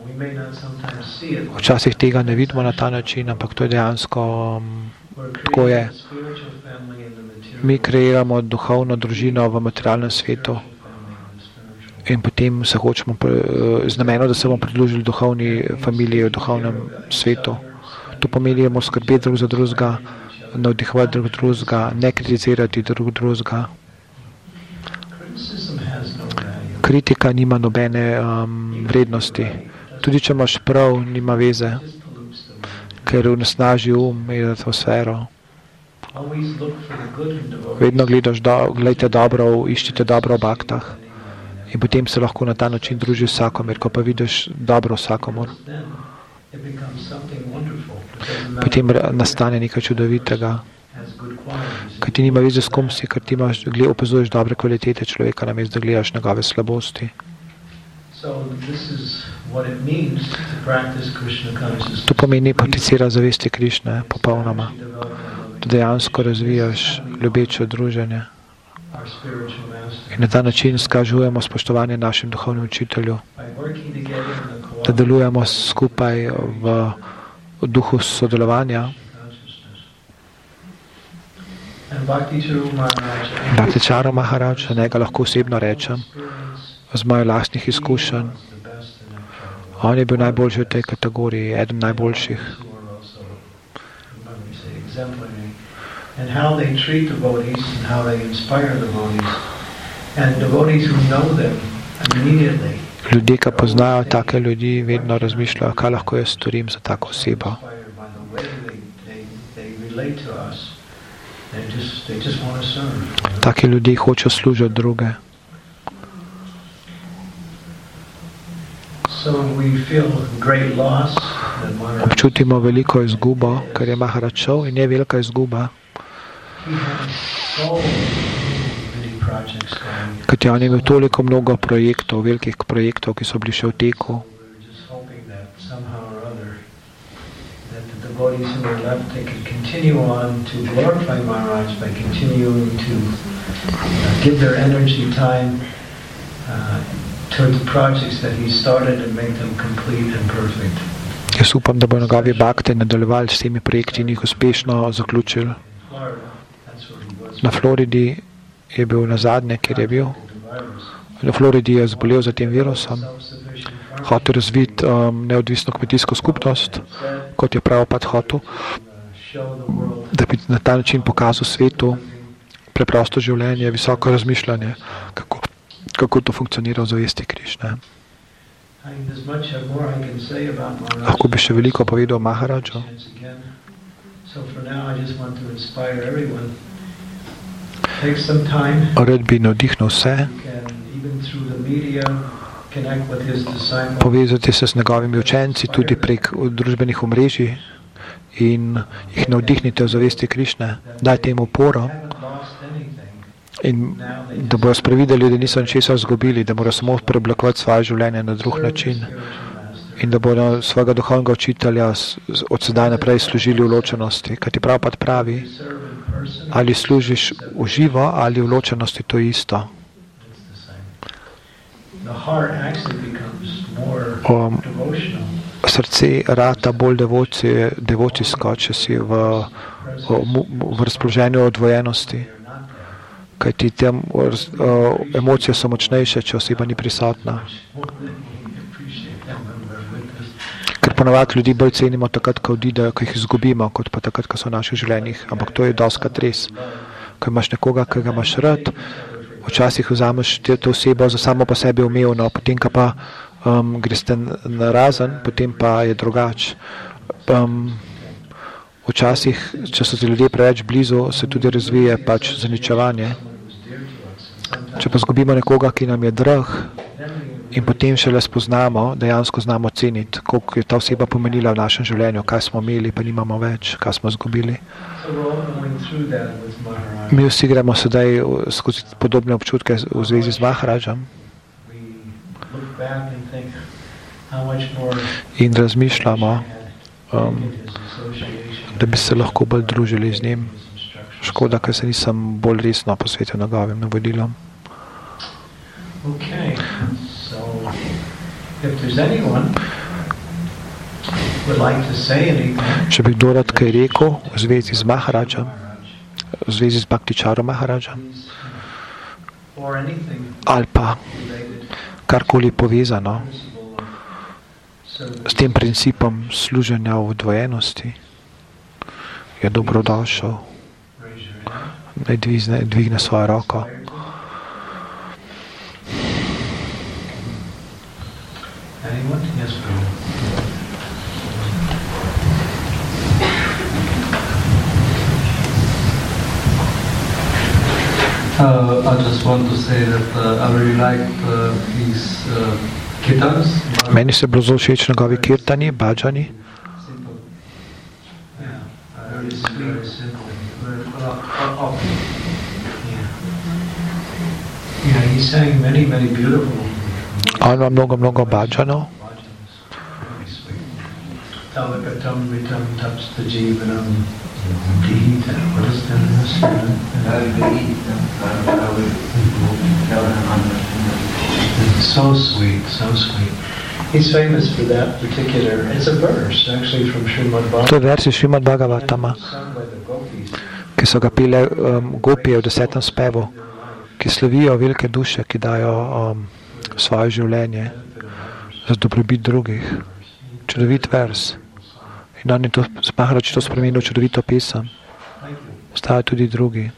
S1: Včasih tega ne vidimo na ta način, ampak to je dejansko um, tako je. Mi kreiramo duhovno družino v materialnem svetu in potem se hočemo z namenom, da se bomo pridružili duhovni familiji v duhovnem svetu. To pomeni, da moramo skrbeti drug za drugega, navdihovati drug drugega, ne kritizirati drug drugega. Kritika nima nobene um, vrednosti. Tudi če imaš prav, nima veze, ker vnesnaži um in atmosfero. Vedno gledaš, do, gledajte dobro, iščite dobro v baktah in potem se lahko na ta način druži vsakomir, ko pa vidiš dobro vsakomor. Potem nastane nekaj čudovitega, ker ti nima veze s kom si, ker ti imaš, opazuješ dobre kvalitete človeka, namesto da gledaš njegove slabosti. To pomeni prakticirati zavesti Krišne popolnoma. Da dejansko razvijaš ljubeče druženje. In na ta način skažujemo spoštovanje našim duhovnim učitelju. Da delujemo skupaj v duhu sodelovanja. Bhaktičara Maharaj, njega lahko osebno rečem, z mojih lastnih izkušenj. On je bil najboljši v tej kategoriji, eden najboljših.
S2: And how they treat devotees and how they inspire devotees. And devotees who know them immediately.
S1: Ljudje, ki poznajo take ljudi, vedno razmišljajo, kaj lahko jaz storim za tako osebo. Taki ljudje hočejo služiti druge. Občutimo veliko izgubo, ker je Maharaj šel in je velika izguba. Kajti on je imel toliko mnogo projektov, velikih projektov, ki so bili še v teku.
S2: uh, toward the projects that he started and make them complete and perfect.
S1: Jaz upam, da bo njegovi bhakti nadaljevali s temi projekti in jih uspešno zaključili. Na Floridi je bil na zadnje, kjer je bil. Na Floridi je zbolel za tem virusom. Hotel razviti um, neodvisno kmetijsko skupnost, kot je Prabhupada hotel, da bi na ta način pokazal svetu preprosto življenje, visoko razmišljanje, kako, kako to funkcionira v zavesti Krišne. Lahko bi še veliko povedal o Maharadžu. Rad bi navdihnil vse, povezati se s njegovimi učenci tudi prek družbenih omrežij in jih navdihnite v zavesti Krišne, dajte jim oporo in da bojo sprevideli, da niso ničesar izgubili, da morajo samo preoblikovati svoje življenje na drug način in da bodo svojega duhovnega učitelja od sedaj naprej služili v ločenosti. Kaj ti Prabhupada pravi, ali služiš v živo ali v ločenosti, to je isto. Um, srce rata bolj devocije, devocijsko, če si v, v, v razpoloženju odvojenosti. Kaj ti tem uh, emocije so močnejše, če oseba ni prisotna. Ker ponavadi ljudi bolj cenimo takrat, ko odidejo, ko jih izgubimo, kot pa takrat, ko so v naših življenjih. Ampak to je doskrat res. Ko imaš nekoga, ki ga imaš rad, včasih vzameš to osebo za samo po sebi umevno, potem ka pa um, greste narazen, potem pa je drugač. Um, včasih, če so ti ljudje preveč blizu, se tudi razvije pač zaničevanje. Če pa zgubimo nekoga, ki nam je drag, in potem šele spoznamo, dejansko znamo ceniti, koliko je ta oseba pomenila v našem življenju, kaj smo imeli, pa nimamo več, kaj smo zgubili. Mi vsi gremo sedaj skozi podobne občutke v zvezi z Maharadžem in razmišljamo, um, da bi se lahko bolj družili z njim. Škoda, ker se nisem bolj resno posvetil njegovim navodilom.
S2: Okay, so if there's anyone would like to say anything,
S1: če bi kdo rad kaj rekel v zvezi z Maharadžem, v zvezi z Bhaktičarom Maharadžem, ali pa karkoli povezano s tem principom služenja v dvojenosti, je dobrodošel. Naj dvigne, dvigne svojo roko.
S2: Anyone? Yes,
S3: Uh, I just want to say that uh, I really liked uh, his uh, kirtans.
S1: Meni se bilo zelo všeč njegovi kirtani, bhajani.
S2: Yeah, he sang many, many beautiful.
S1: On ima mnogo, mnogo bhajanov.
S2: Talakatam vitam tapsta jivanam dihita. What is that? So sweet, so sweet. He's famous for that particular, it's a verse actually from Srimad Bhagavatam.
S1: To je vers iz Srimad Bhagavatama, ki so ga pile um, gopije v desetem spevu, ki slavijo velike duše, ki dajo um, svoje življenje za dobrobit drugih. Čudovit vers. In on je to, Maharadž to spremenil v čudovito pesem. Ostajajo tudi drugi.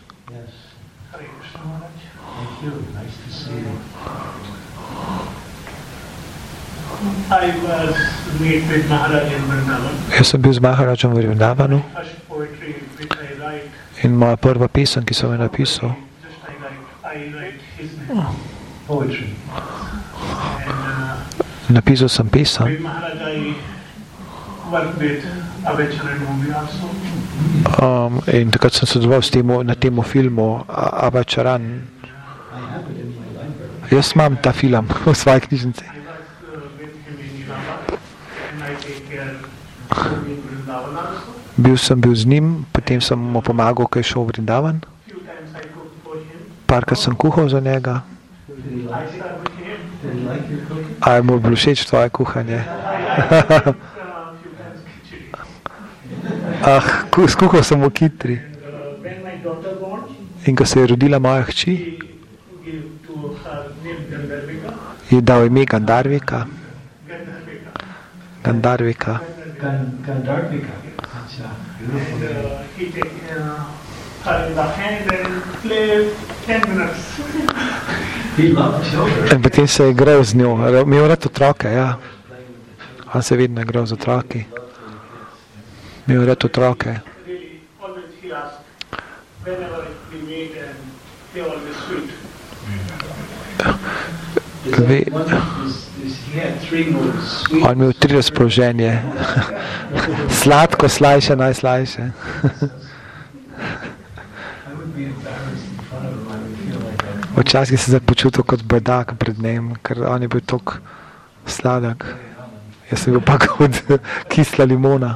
S4: I was meet with Maharaj in Vrindavan.
S1: Jaz sem bil z Maharadžem v Vrindavanu
S4: First poetry which I write,
S1: in moja prva pesem, ki sem jo napisal,
S4: just I write, I write his name.
S2: Poetry.
S4: And uh,
S1: napisal sem pesem.
S4: with Maharaj I work with Abhay Charan movie also.
S1: Um, in takrat sem sodeloval s temu, na temu filmu Abhay Charan. Jaz imam ta film v svoji knjižnici.
S4: I was uh, with him in Nilamba and I take care of him in Vrindavan also.
S1: Bil sem bil z njim, potem sem mu pomagal, ko je šel v Vrindavan.
S4: Few times I cooked for him.
S1: Parkrat sem kuhal za njega.
S4: I start with him.
S2: Did he like your cooking?
S1: A je mu bilo všeč tvoje kuhanje? Ah, ku- skuhal sem v kitri.
S4: Uh, when my daughter born,
S1: In ko se je rodila moja hči,
S4: he gave to her name Gandharvika.
S1: je dal ime Gandarvika.
S4: Gandharvika.
S1: Gandarvika.
S2: Gan- Gandharvika. That's a beautiful
S4: And
S2: name.
S4: uh, he take uh, her in the hand and play ten minutes.
S2: He loved children.
S1: In potem se je igral z njo. Ra- Imel rad otroke, ja. On se je vedno igral z otroki. Imel rad otroke.
S4: Really, always he asked, whenever we meet, and they always sweet.
S2: Is
S1: Ve-
S2: that one, is, is, he had three moves. Sweet,
S1: On je imel tri razpoloženje. Sladko, slajše, najslajše.
S2: I would be embarrassed in front of him. I would feel like that.
S1: Včasih sem se počutil kot bedak pred njim, ker on je bil tako sladek. Jaz sem bil pa kot kisla limona.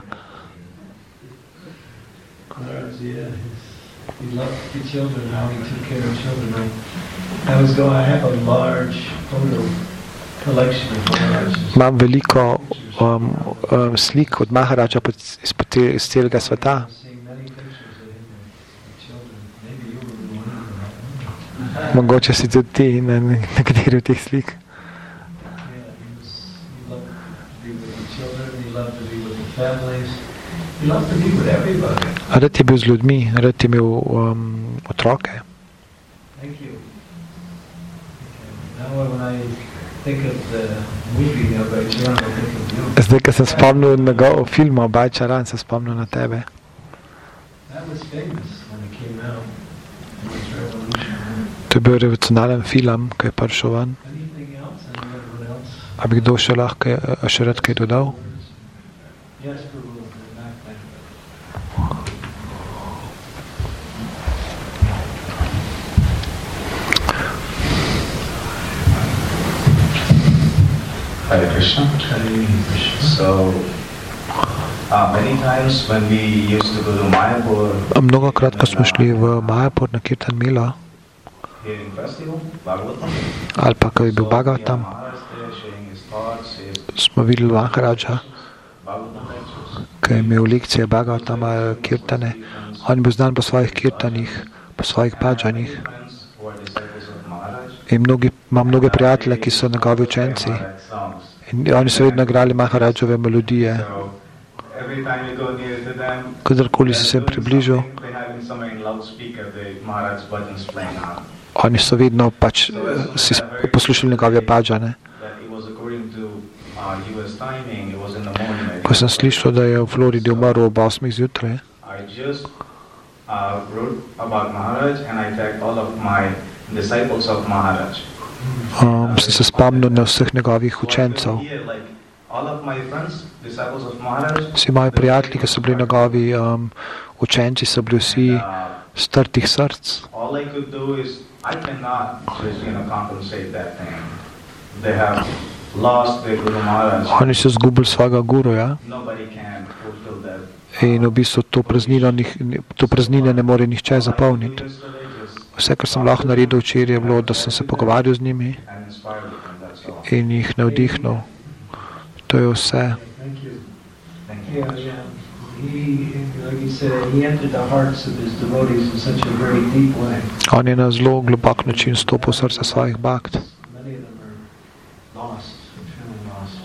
S2: Whereas, yeah, his, he loved the children, how he took care of children. I, I was going, I have a large photo collection of Maharajas.
S1: Imam veliko um, um, slik od Maharaja pa iz, iz celega sveta.
S2: I'm seeing many pictures of him with children. Maybe you were one of them.
S1: Mogoče si tudi ti na nekateri od teh slik.
S2: Yeah, he was, he loved to be with the children, he loved to be with the families, he loved to be with everybody.
S1: Rad je bil z ljudmi, rad je imel um, otroke.
S2: Thank you. Okay. Now when I think of the movie of Bajcharan, I think of you.
S1: Zdaj, ko sem spomnil njegov film o Bajcharan, sem spomnil na tebe.
S2: That was famous when it came out. It was revolutionary.
S1: To je bil revolucionaren film, ki je prišel ven.
S2: Anything else? Anyone else?
S1: A bi kdo še lahko eh, še rad kaj dodal?
S2: Yes, Prabhu. Back there.
S5: Hare Krishna.
S2: Hare Krishna.
S5: So, uh, many times when we used to go to Mayapur,
S1: Mnogokrat, ko smo šli v Mayapur na Kirtan Milo,
S5: hearing festival, Bhagavatam,
S1: ali pa ko je bil
S5: so we have
S1: Bhagavatam,
S5: Maharaj there sharing his thoughts, his
S1: smo videli Maharaja,
S5: Bhagavatam lectures.
S1: ki je imel lekcije Bhagavatama, Kirtane. On je bil znan po svojih kirtanih, po svojih bhajanih.
S5: Friends who are disciples of Maharaj,
S1: In mnogi, ima mnoge prijatelje, ki so njegovi učenci.
S5: Maharaj songs.
S1: In oni so vedno igrali Maharajove melodije.
S5: So, every time you go near to them,
S1: Kadarkoli si se jim približal,
S5: they have in somewhere in loudspeaker the Maharaj's bhajans playing on.
S1: oni so vedno pač eh, si sp- poslušali njegove bhajane.
S5: That it was according to uh, U S timing, it was in the morning. I
S1: Ko sem
S5: think.
S1: slišal, da je v Floridi umrl ob osmih zjutraj,
S5: I just uh, wrote about Maharaj and I tagged all of my disciples of Maharaj.
S1: um, sem se spomnil na vseh njegovih
S5: So I
S1: učencev.
S5: could hear, like, all of my friends, disciples of Maharaj,
S1: Vsi moji prijatelji, ki so bili njegovi um, učenci, so bili vsi
S5: uh,
S1: strtih src.
S5: all I could do is I cannot just, you know, compensate that thing. They have lost their Guru Maharaj.
S1: Oni so izgubili svojega guruja
S5: Nobody can fulfill that.
S1: in v bistvu to praznino, nih- to praznine ne more nihče zapolniti.
S5: Yesterday just
S1: Vse, kar sem lahko naredil včeraj, je bilo, da sem se pogovarjal z njimi
S5: and inspired them, that's all.
S1: in jih navdihnil. To je vse.
S2: Thank you.
S5: Thank you.
S2: Yeah, yeah. He, like you said, he entered the hearts of his devotees in such a very deep way.
S1: On je na zelo globok način stopil v srce svojih bhakt.
S2: Many of them are lost, truly lost.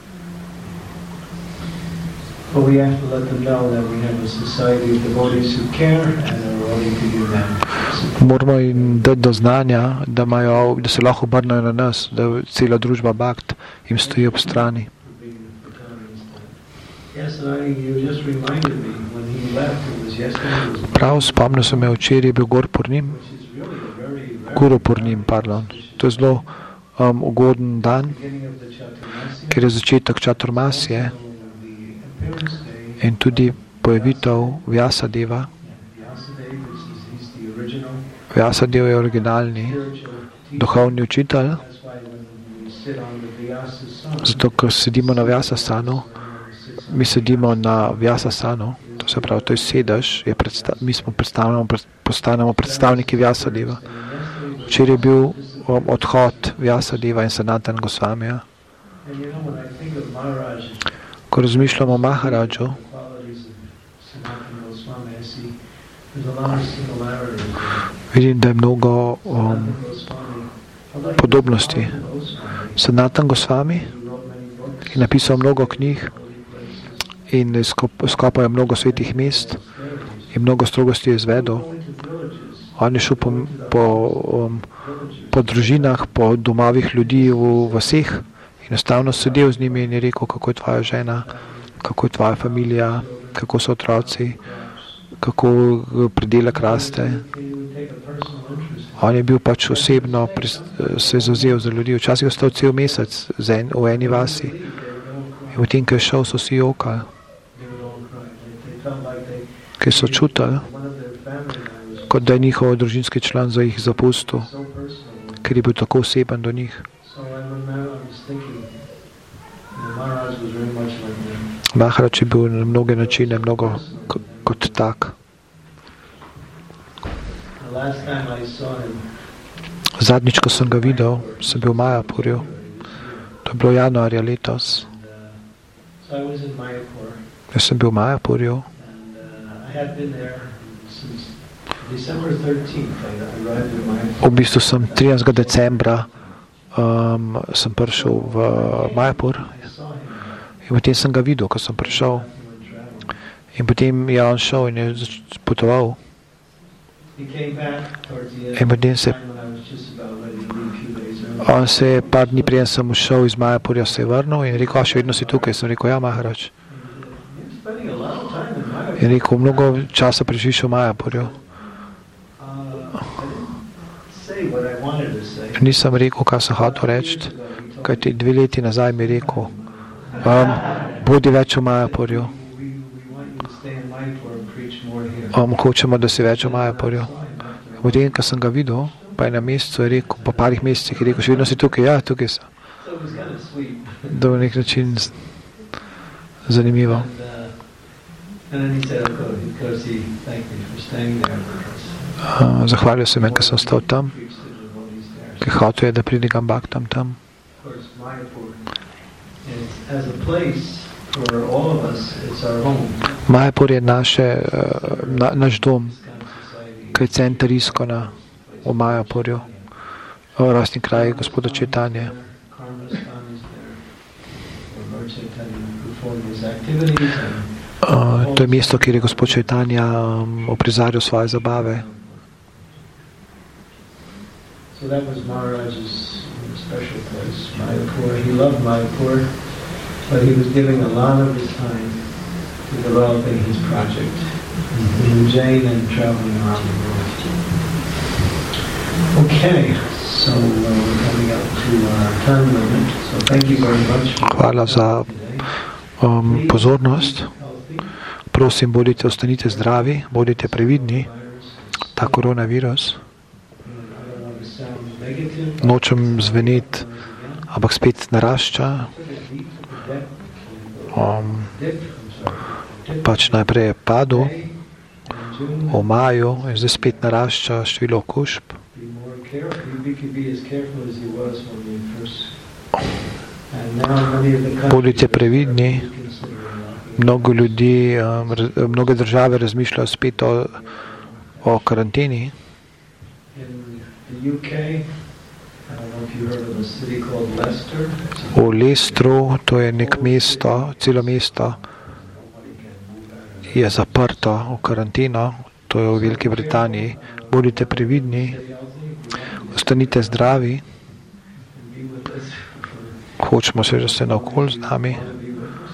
S2: But we have to let them know that we have a society of devotees who care and are willing to give them support.
S1: Moramo jim dati do znanja, da, imajo, da se lahko obrnejo na nas, da cela družba bhakt jim stoji ob strani.
S2: For being the Bhutanese there. Yes, and I, you just reminded me when he left, it was yesterday, it was
S1: Prav spomnil sem me, včeraj je bil Gor Purnim,
S2: which is really a very rare
S1: Guru Purnim, pardon. To je zelo um, ugoden dan,
S2: beginning of the Chaturmasya.
S1: ker je začetek Čaturmasije
S2: Also the appearance day.
S1: in tudi pojavitev Vyasadeva.
S2: Vyasadeva, which is he's the original
S1: Vyasadev je originalni
S2: spiritual teacher.
S1: duhovni učitelj,
S2: That's why when we sit on the Vyasasana,
S1: zato ker sedimo na Vyasasanu, mi sedimo na Vyasasanu, to se pravi, to je sedež, je predsta, mi smo predstavljamo, postanemo predstavniki Vyasadeva. Včeraj je bil um, odhod Vyasadeva in Sanatana Gosvamija.
S2: And you know, when I think of Maharaj,
S1: Ko razmišljamo o Maharadžu,
S2: the qualities of Sanatana Goswami, I see there's a lot of similarities there.
S1: vidim, da je mnogo um,
S2: Sanatana Goswami, I like
S1: podobnosti.
S2: Sanatana Goswami,
S1: Sanatana Gosvami
S2: who wrote many books,
S1: je napisal mnogo knjig
S2: holy places,
S1: in skop- skopajo mnogo svetih mest in mnogo strogosti je izvedel.
S2: going to villages,
S1: On je šel po, po, um, po družinah, po domovih ljudi v vseh in enostavno sedel z njimi in je rekel, kako je tvoja žena, kako je tvoja familija, kako so otroci, kako pridelek raste.
S2: he would take a personal interest in
S1: On je bil pač osebno, pris- se je zavzel za ljudi. Včasih je ostal cel mesec z en, v eni vasi. In potem, ko je šel, so si jokali,
S2: they would all cry. They, they felt like they,
S1: ker so čutili,
S2: one of their family members
S1: kot da je njihov družinski član za jih zapustil,
S2: was so personal.
S1: ker je bil tako oseben do njih.
S2: So I remember I was thinking, you know, Maharaj was very much like that.
S1: Maharaj je bil na mnoge načine mnogo k- kot tak.
S2: The last time I saw him,
S1: Zadnjič, ko sem ga videl, sem bil v Majapurju. To je bilo januarja letos.
S2: and, uh, so I was in Mayapur,
S1: Jaz sem bil v Majapurju.
S2: and uh, I had been there since December thirteenth. I arrived in Mayapur.
S1: V bistvu sem trinajstega decembra um, sem prišel v Majapur
S2: I saw him.
S1: in potem sem ga videl, ko sem prišel.
S2: He went traveling.
S1: In potem je on šel in je zač- potoval.
S2: He came back towards the end
S1: In
S2: of the
S1: potem se,
S2: time when I was just about ready to leave a few days early.
S1: on se je par dni preden sem šel iz Majapurja, se je vrnil in rekel, a še vedno si tukaj. Sem rekel, ja, Maharaj.
S2: You're spending a lot of time in Mayapur.
S1: In rekel, mnogo časa preživiš v Majapurju.
S2: Uh, I didn't say what I wanted to say.
S1: Nisem rekel, kaj sem hotel reči, kajti dve leti nazaj mi je rekel, um, bodi več v Majapurju.
S2: We, we want you to stay in Mayapur and preach more here.
S1: Um, hočemo, da si več v Majapurju. Potem, ko sem ga videl, pa je na mesecu je rekel, po parih mesecih je rekel, še vedno si tukaj, ja, tukaj sem.
S2: So it was kind of sweet.
S1: To je nek način z- zanimivo.
S2: And, uh, and then he said, okay, because he thanked me for staying there with us.
S1: Uh, zahvalil sem jim, ker sem stal tam,
S2: Preach to the devotees there.
S1: ker hotel je, da pridigam baktam tam.
S2: Of course, Mayapur is, as a place for all of us, it's our home.
S1: Majapur je naše, uh, na, naš dom,
S2: This kind of society.
S1: ki je center Iskona v Majapurju, v rastni kraji gospoda Četanje.
S2: Karmastan is there. Where Lord Chaitanya performed his activities and
S1: Uh, to je mesto, kjer je gospod Četanja um, oprizarjal svoje zabave.
S2: so that was Maharaj's special place, Mayapur. He loved Mayapur, but he was giving a lot of his time to developing his project in Ujjain and traveling around the world. Okay, so uh, we're coming up to our time limit. So thank you very much for
S1: Hvala za
S2: today.
S1: um, pozornost.
S2: Healthy.
S1: Prosim, bodite, ostanite zdravi, bodite previdni.
S2: Virus.
S1: Ta koronavirus,
S2: And I don't want to sound negative.
S1: nočem zveneti, ampak spet narašča. Um, pač najprej je padel v maju in zdaj spet narašča število okužb.
S2: Be more careful. You could be as careful as he was when we first. And now many of the countries
S1: Bodite previdni.
S2: are considering locking
S1: Mnogo ljudi, um, raz, mnoge države razmišljajo spet o, o karanteni.
S2: in the U K. I don't know if you heard of a city called Leicester.
S1: V Lestru, to je nek mesto, celo mesto je zaprto v karanteno, to je v Veliki Britaniji. Bodite previdni, ostanite zdravi,
S2: And be with us
S1: hočemo se, da ste naokoli z nami,
S2: to be with us.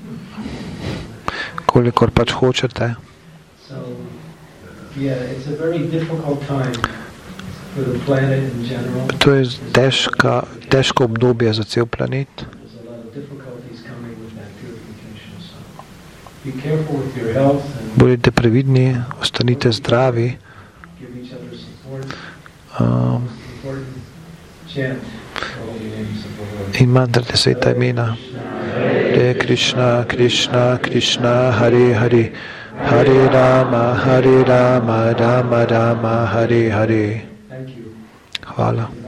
S1: kolikor pač hočete.
S2: So, yeah, it's a very difficult time for the planet in general.
S1: To je težka, težko obdobje za cel planet.
S2: There's a lot of difficulties coming with that purification. So, be careful with your health and
S1: Bodite previdni, ostanite zdravi.
S2: give each other support.
S1: Um,
S2: Important chant all the names of the Lord.
S1: in mantrate sveta imena. Hare Krishna, Krishna, Krishna, Hare Hare, Hare Rama, Hare Rama, Rama Rama, Hare Hare.
S2: Thank you.
S1: Hvala.